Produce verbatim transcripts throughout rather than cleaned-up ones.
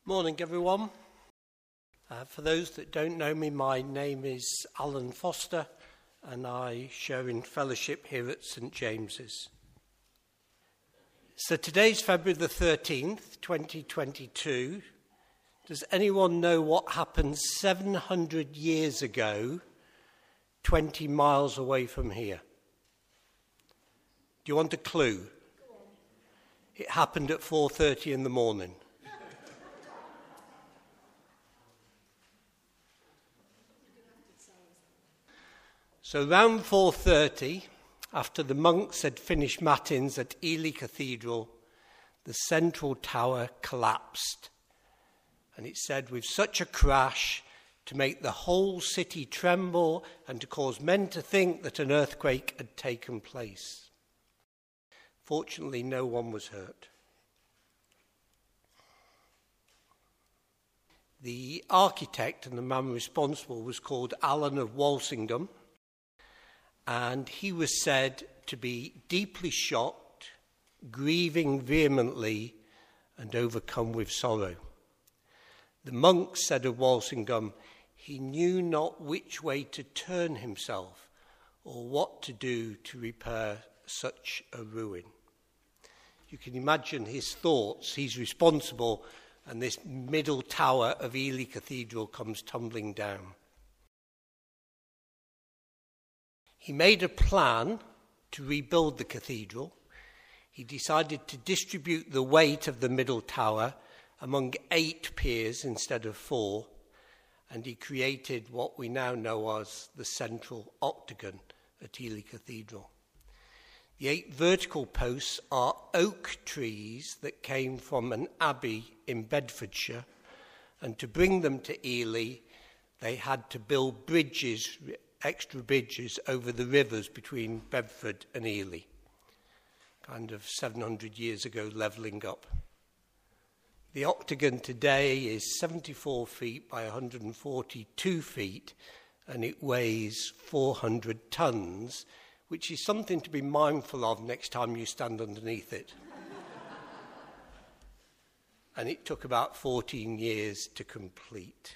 Morning, everyone. Uh, for those that don't know me, my name is Alan Foster, and I share in fellowship here at St James's. So today's February the thirteenth, twenty twenty-two. Does anyone know what happened seven hundred years ago, twenty miles away from here? Do you want a clue? It happened at four thirty in the morning. So around four thirty, after the monks had finished matins at Ely Cathedral, the central tower collapsed. And it said, with such a crash, to make the whole city tremble and to cause men to think that an earthquake had taken place. Fortunately, no one was hurt. The architect and the man responsible was called Alan of Walsingham, and he was said to be deeply shocked, grieving vehemently, and overcome with sorrow. The monks said of Walsingham, he knew not which way to turn himself or what to do to repair such a ruin. You can imagine his thoughts. He's responsible, and this middle tower of Ely Cathedral comes tumbling down. He made a plan to rebuild the cathedral. He decided to distribute the weight of the middle tower among eight piers instead of four, and he created what we now know as the central octagon at Ely Cathedral. The eight vertical posts are oak trees that came from an abbey in Bedfordshire, and to bring them to Ely, they had to build bridges, extra bridges over the rivers between Bedford and Ely, kind of seven hundred years ago, levelling up. The octagon today is seventy-four feet by one hundred forty-two feet, and it weighs four hundred tons, which is something to be mindful of next time you stand underneath it. And it took about fourteen years to complete.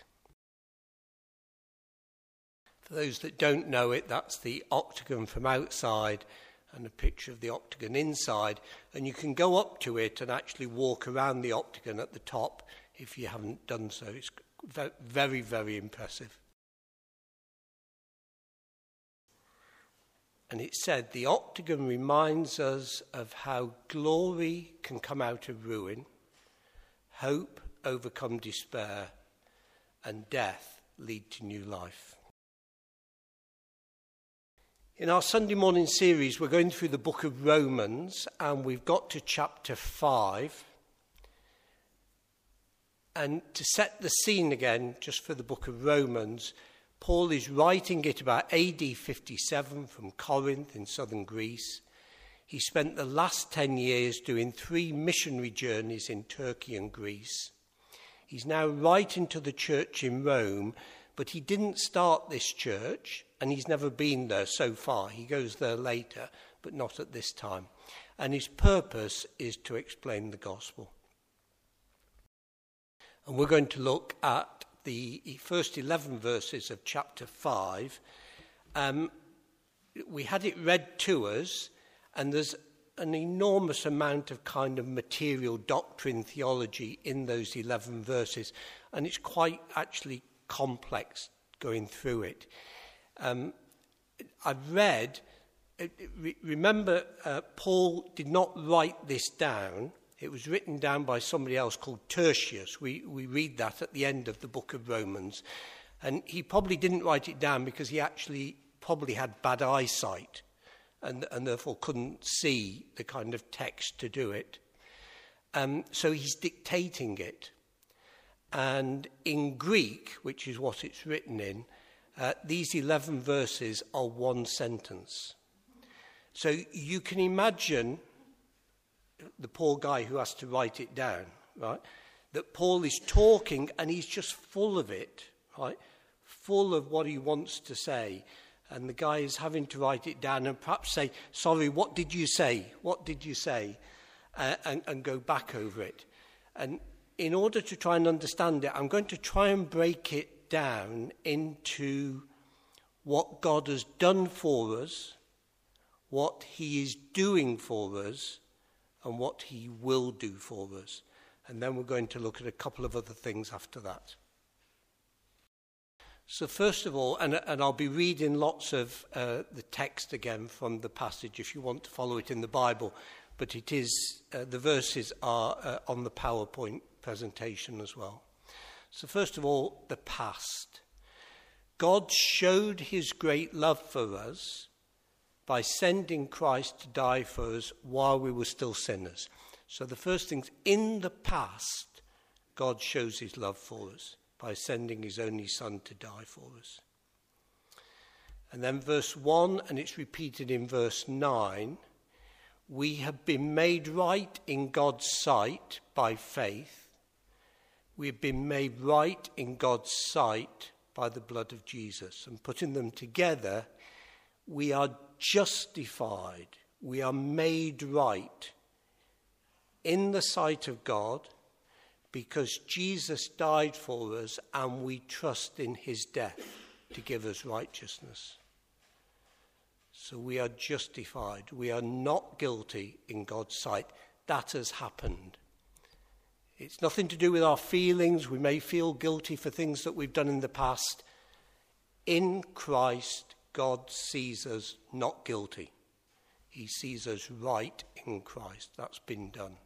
For those that don't know it, that's the octagon from outside and a picture of the octagon inside. And you can go up to it and actually walk around the octagon at the top if you haven't done so. It's very, very impressive. And it said, the octagon reminds us of how glory can come out of ruin, hope overcome despair, and death lead to new life. In our Sunday morning series, we're going through the book of Romans, and we've got to chapter five. And to set the scene again, just for the book of Romans, Paul is writing it about A D fifty-seven from Corinth in southern Greece. He spent the last ten years doing three missionary journeys in Turkey and Greece. He's now writing to the church in Rome, but he didn't start this church, and he's never been there so far. He goes there later, but not at this time. And his purpose is to explain the gospel. And we're going to look at the first eleven verses of chapter five. Um, we had it read to us, and there's an enormous amount of kind of material doctrine, theology in those eleven verses, and it's quite actually complex going through it. Um, I've read, remember, uh, Paul did not write this down. It was written down by somebody else called Tertius. We, we read that at the end of the book of Romans. And he probably didn't write it down because he actually probably had bad eyesight and, and therefore couldn't see the kind of text to do it. Um, so he's dictating it. And in Greek, which is what it's written in, uh, these eleven verses are one sentence. So you can imagine the poor guy who has to write it down, right? That Paul is talking and he's just full of it, right? Full of what he wants to say. And the guy is having to write it down and perhaps say, sorry, what did you say? What did you say? Uh, and, and go back over it. And in order to try and understand it, I'm going to try and break it down into what God has done for us, what he is doing for us, and what he will do for us. And then we're going to look at a couple of other things after that. So first of all, and, and I'll be reading lots of uh, the text again from the passage if you want to follow it in the Bible, but it is, uh, the verses are uh, on the PowerPoint presentation as well. So first of all, the past. God showed his great love for us by sending Christ to die for us while we were still sinners. So the first thing, in the past, God shows his love for us by sending his only son to die for us. And then verse one, and it's repeated in verse nine, we have been made right in God's sight by faith. We have been made right in God's sight by the blood of Jesus. And putting them together, we are justified. We are made right in the sight of God because Jesus died for us and we trust in his death to give us righteousness. So we are justified. We are not guilty in God's sight. That has happened. It's nothing to do with our feelings. We may feel guilty for things that we've done in the past. In Christ, God sees us not guilty. He sees us right in Christ. That's been done.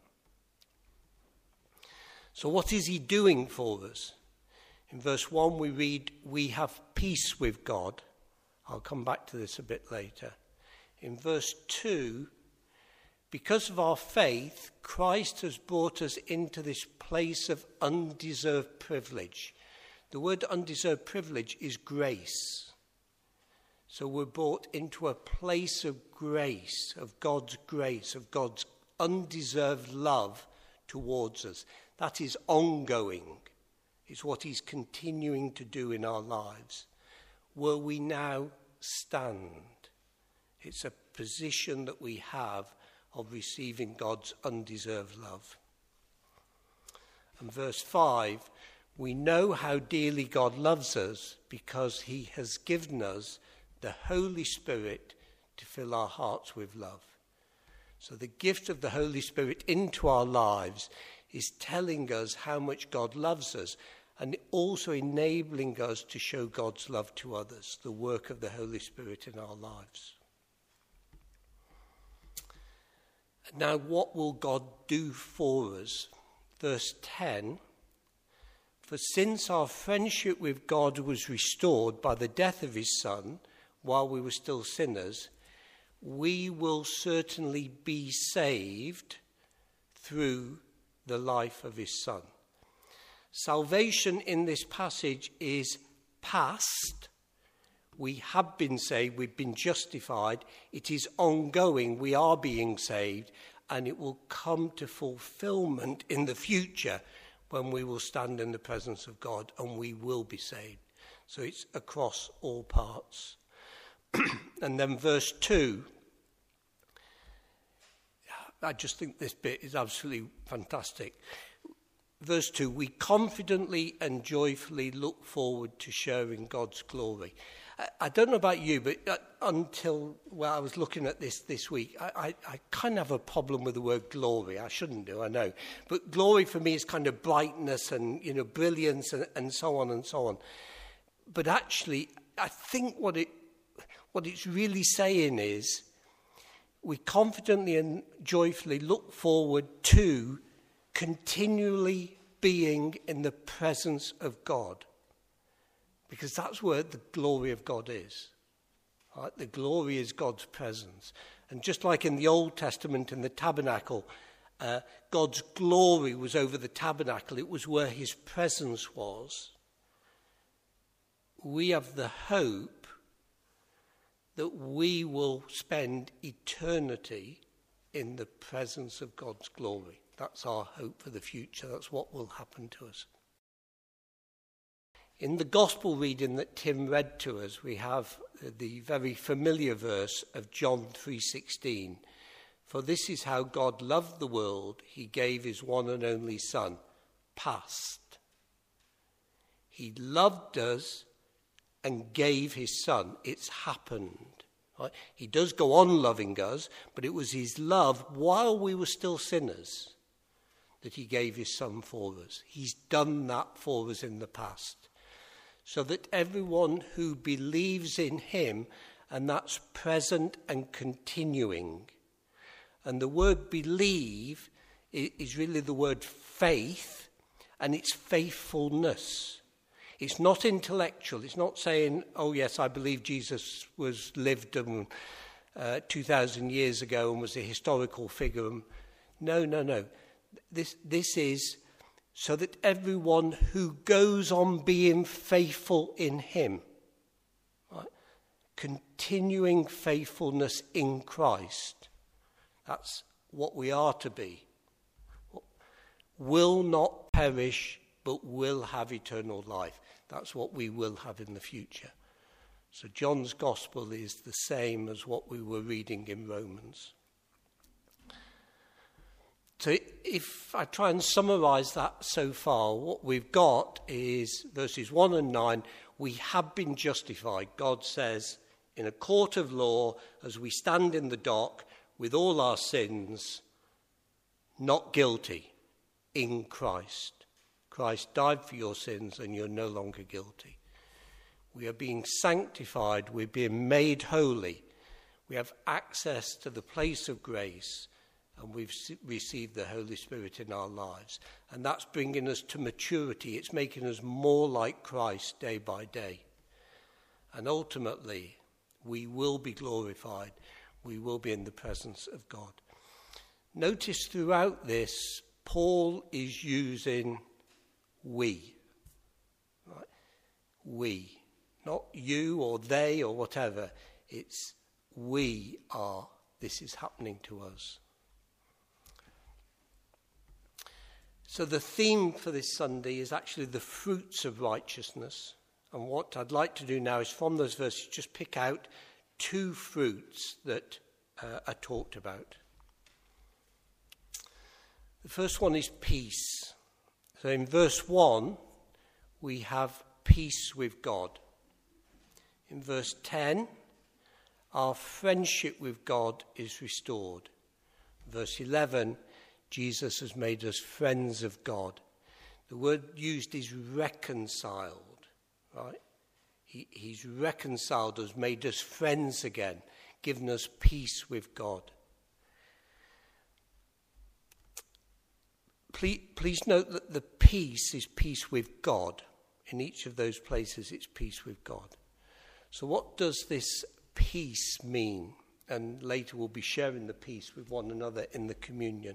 So what is he doing for us? In verse one we read, we have peace with God. I'll come back to this a bit later. In verse two, because of our faith, Christ has brought us into this place of undeserved privilege. The word undeserved privilege is grace. So we're brought into a place of grace, of God's grace, of God's undeserved love towards us. That is ongoing. It's what he's continuing to do in our lives. Where we now stand. It's a position that we have of receiving God's undeserved love. And verse five, we know how dearly God loves us because he has given us the Holy Spirit to fill our hearts with love. So the gift of the Holy Spirit into our lives is telling us how much God loves us and also enabling us to show God's love to others, the work of the Holy Spirit in our lives. Now, what will God do for us? Verse ten, for since our friendship with God was restored by the death of his Son, while we were still sinners, we will certainly be saved through the life of his Son. Salvation in this passage is past. We have been saved, we've been justified. It is ongoing, we are being saved, and it will come to fulfillment in the future when we will stand in the presence of God and we will be saved. So it's across all parts. And then verse two, I just think this bit is absolutely fantastic. Verse two, we confidently and joyfully look forward to sharing God's glory. I, I don't know about you, but uh, until well, I was looking at this this week, I, I, I kind of have a problem with the word glory. I shouldn't do, I know. But glory for me is kind of brightness and, you know, brilliance and, and so on and so on. But actually, I think what it what it's really saying is we confidently and joyfully look forward to continually being in the presence of God. Because that's where the glory of God is. Right? The glory is God's presence. And just like in the Old Testament in the tabernacle, uh, God's glory was over the tabernacle. It was where his presence was. We have the hope that we will spend eternity in the presence of God's glory. That's our hope for the future. That's what will happen to us. In the gospel reading that Tim read to us, we have the very familiar verse of John three sixteen. For this is how God loved the world, he gave his one and only Son. past. He loved us and gave his son. It's happened. Right? He does go on loving us, but it was his love while we were still sinners that he gave his son for us. He's done that for us in the past. So that everyone who believes in him, and that's present and continuing. And the word believe is really the word faith, and it's faithfulness. It's not intellectual. It's not saying, oh yes, I believe Jesus was lived um, uh, two thousand years ago and was a historical figure. No, no, no. This, this is so that everyone who goes on being faithful in him, right, continuing faithfulness in Christ, that's what we are to be, will not perish but will have eternal life. That's what we will have in the future. So John's gospel is the same as what we were reading in Romans. So if I try and summarize that so far, what we've got is verses one and nine, we have been justified. God says, in a court of law, as we stand in the dock with all our sins, not guilty in Christ. Christ died for your sins and you're no longer guilty. We are being sanctified. We're being made holy. We have access to the place of grace, and we've received the Holy Spirit in our lives. And that's bringing us to maturity. It's making us more like Christ day by day. And ultimately, we will be glorified. We will be in the presence of God. Notice throughout this, Paul is using we. Right? We. Not you or they or whatever. It's we are. This is happening to us. So the theme for this Sunday is actually the fruits of righteousness. And what I'd like to do now is from those verses just pick out two fruits that uh, are talked about. The first one is peace. So in verse one, we have peace with God. In verse ten, our friendship with God is restored. Verse eleven, Jesus has made us friends of God. The word used is reconciled, right? He, he's reconciled us, made us friends again, given us peace with God. Please, please note that the peace is peace with God. In each of those places, it's peace with God. So what does this peace mean? And later we'll be sharing the peace with one another in the communion.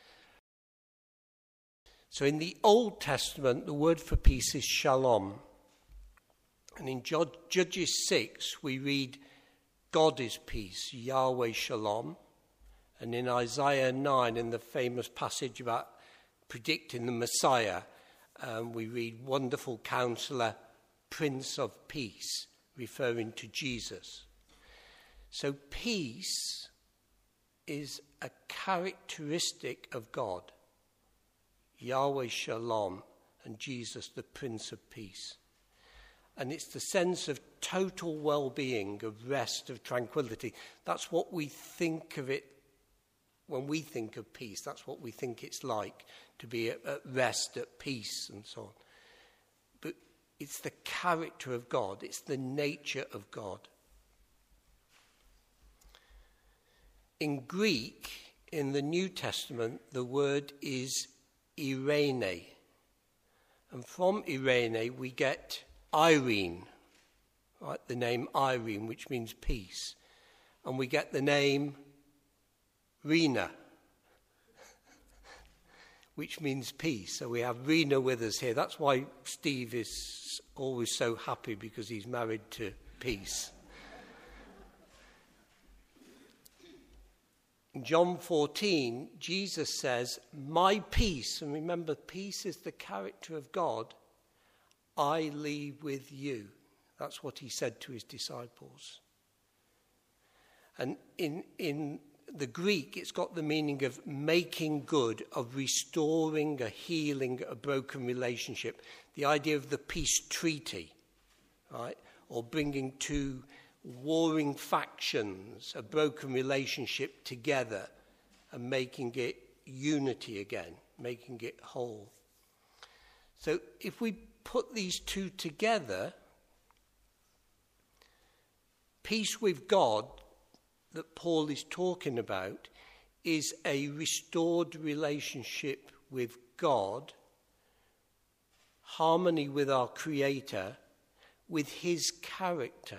So in the Old Testament, the word for peace is shalom. And in Judges six, we read, God is peace, Yahweh shalom. And in Isaiah nine, in the famous passage about predicting the Messiah, um, we read, Wonderful Counselor, Prince of Peace, referring to Jesus. So peace is a characteristic of God. Yahweh Shalom and Jesus, the Prince of Peace. And it's the sense of total well-being, of rest, of tranquility. That's what we think of it when we think of peace. That's what we think it's like to be at, at rest, at peace, and so on. But it's the character of God. It's the nature of God. In Greek, in the New Testament, the word is Irene. And from Irene, we get Irene, right? The name Irene, which means peace. And we get the name Rena, which means peace. So we have Rena with us here. That's why Steve is always so happy, because he's married to peace. In John fourteen, Jesus says, my peace, and remember, peace is the character of God, I leave with you. That's what he said to his disciples. And in in the Greek, it's got the meaning of making good, of restoring, a healing, a broken relationship. The idea of the peace treaty, right? Or bringing two warring factions, a broken relationship together and making it unity again, making it whole. So if we put these two together, peace with God that Paul is talking about is a restored relationship with God, harmony with our Creator, with his character.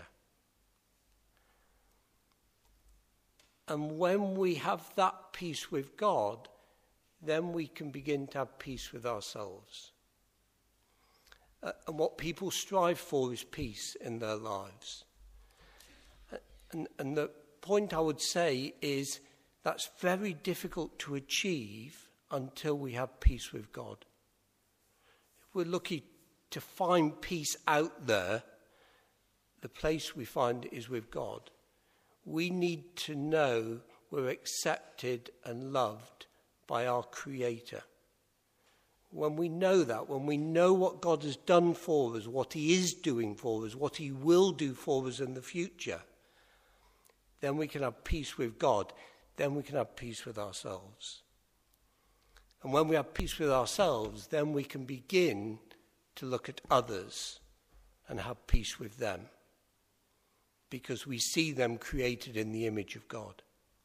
And when we have that peace with God, then we can begin to have peace with ourselves. Uh, and what people strive for is peace in their lives. Uh, and, and the point I would say is that's very difficult to achieve until we have peace with God. If we're lucky to find peace out there, the place we find is with God. We need to know we're accepted and loved by our Creator. When we know that, when we know what God has done for us, what he is doing for us, what he will do for us in the future, then we can have peace with God. Then we can have peace with ourselves. And when we have peace with ourselves, then we can begin to look at others and have peace with them, because we see them created in the image of God.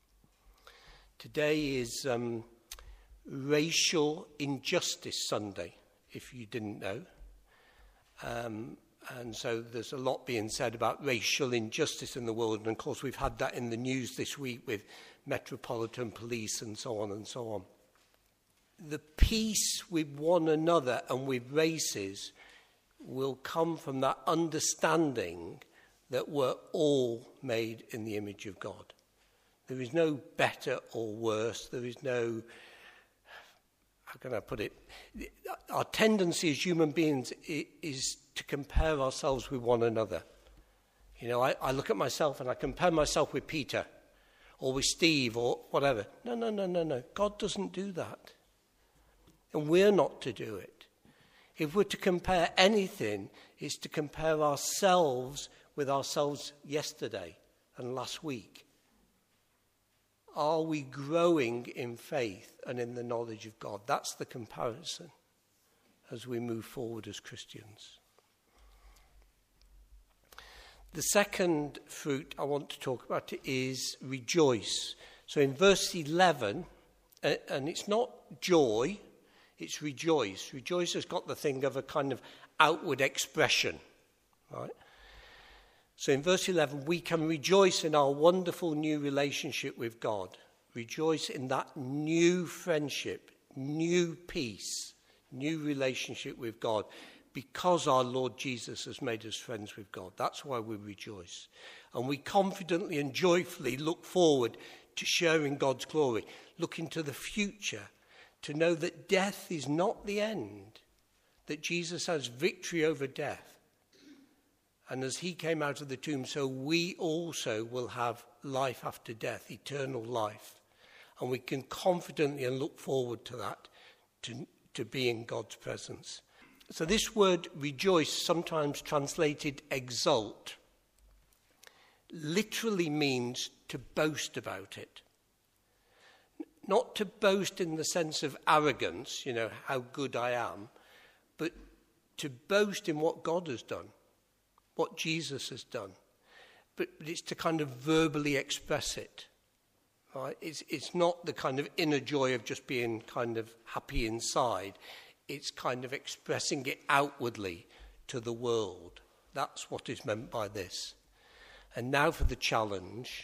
Today is um, Racial Injustice Sunday, if you didn't know. Um, and so there's a lot being said about racial injustice in the world. And of course, we've had that in the news this week with Metropolitan Police and so on and so on. The peace with one another and with races will come from that understanding that we're all made in the image of God. There is no better or worse. There is no, how can I put it? Our tendency as human beings is to compare ourselves with one another. You know, I, I look at myself and I compare myself with Peter or with Steve or whatever. No, no, no, no, no. God doesn't do that. And we're not to do it. If we're to compare anything, it's to compare ourselves with ourselves yesterday and last week. Are we growing in faith and in the knowledge of God? That's the comparison as we move forward as Christians. The second fruit I want to talk about is rejoice. So in verse eleven, and it's not joy, it's rejoice. Rejoice has got the thing of a kind of outward expression, right? So in verse eleven, we can rejoice in our wonderful new relationship with God. Rejoice in that new friendship, new peace, new relationship with God, because our Lord Jesus has made us friends with God. That's why we rejoice. And we confidently and joyfully look forward to sharing God's glory, look into the future, to know that death is not the end, that Jesus has victory over death. And as he came out of the tomb, so we also will have life after death, eternal life. And we can confidently and look forward to that, to, to be in God's presence. So this word rejoice, sometimes translated exult, literally means to boast about it. Not to boast in the sense of arrogance, you know, how good I am, but to boast in what God has done, what Jesus has done. But, but it's to kind of verbally express it, right? It's, it's not the kind of inner joy of just being kind of happy inside. It's kind of expressing it outwardly to the world. That's what is meant by this. And now for the challenge.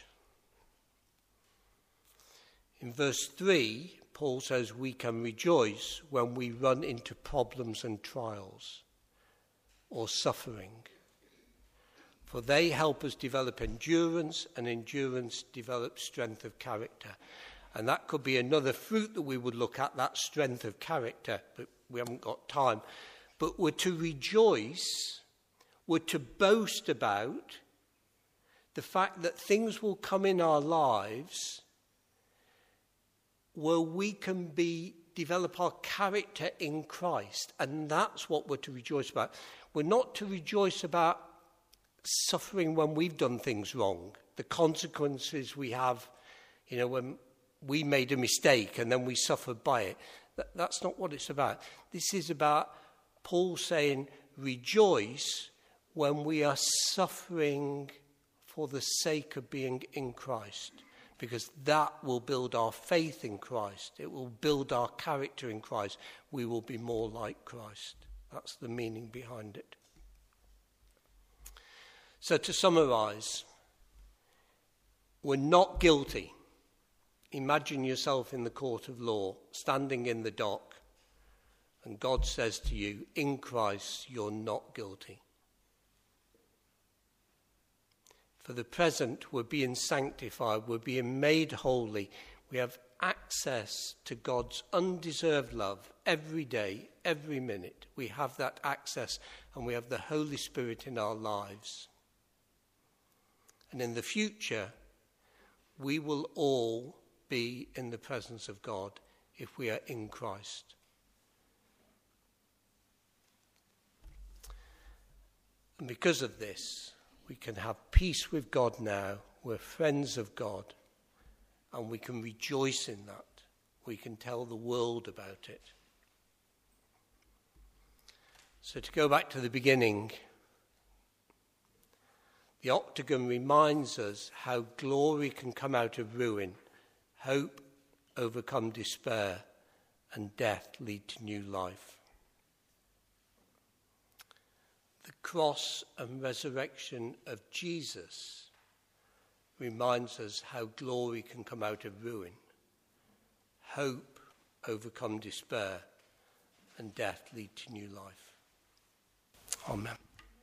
In verse three, Paul says we can rejoice when we run into problems and trials or suffering. For they help us develop endurance, and endurance develops strength of character. And that could be another fruit that we would look at, that strength of character, but we haven't got time. But we're to rejoice, we're to boast about the fact that things will come in our lives where we can be develop our character in Christ, and that's what we're to rejoice about. We're not to rejoice about suffering when we've done things wrong, the consequences we have, you know, when we made a mistake and then we suffered by it. That, that's not what it's about. This is about Paul saying, rejoice when we are suffering for the sake of being in Christ, because that will build our faith in Christ. It will build our character in Christ. We will be more like Christ. That's the meaning behind it. So to summarize, we're not guilty. Imagine yourself in the court of law, standing in the dock, and God says to you, in Christ, you're not guilty. For the present, we're being sanctified, we're being made holy. We have access to God's undeserved love every day, every minute. We have that access, and we have the Holy Spirit in our lives. And in the future, we will all be in the presence of God if we are in Christ. And because of this, we can have peace with God now. We're friends of God, and we can rejoice in that. We can tell the world about it. So to go back to the beginning, the octagon reminds us how glory can come out of ruin, hope overcome despair, and death lead to new life. The cross and resurrection of Jesus reminds us how glory can come out of ruin, hope overcome despair, and death lead to new life. Amen.